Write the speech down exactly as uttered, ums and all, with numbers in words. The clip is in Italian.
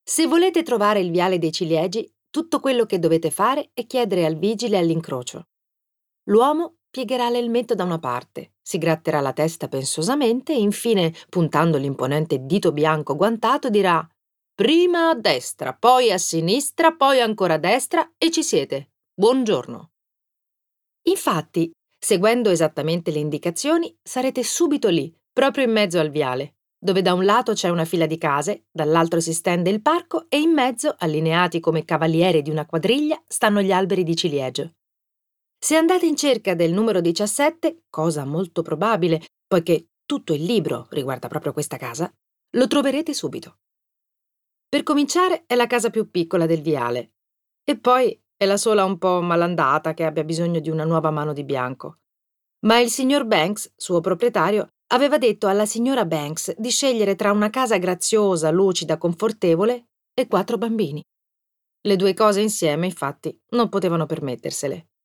Se volete trovare il viale dei ciliegi, tutto quello che dovete fare è chiedere al vigile all'incrocio. L'uomo piegherà l'elmetto da una parte, si gratterà la testa pensosamente e infine, puntando l'imponente dito bianco guantato, dirà: «Prima a destra, poi a sinistra, poi ancora a destra e ci siete. Buongiorno». Infatti, seguendo esattamente le indicazioni, sarete subito lì, proprio in mezzo al viale, dove da un lato c'è una fila di case, dall'altro si stende il parco e in mezzo, allineati come cavalieri di una quadriglia, stanno gli alberi di ciliegio. Se andate in cerca del numero diciassette, cosa molto probabile, poiché tutto il libro riguarda proprio questa casa, lo troverete subito. Per cominciare, è la casa più piccola del viale. E poi è la sola un po' malandata che abbia bisogno di una nuova mano di bianco. Ma il signor Banks, suo proprietario, aveva detto alla signora Banks di scegliere tra una casa graziosa, lucida, confortevole e quattro bambini. Le due cose insieme, infatti, non potevano permettersele.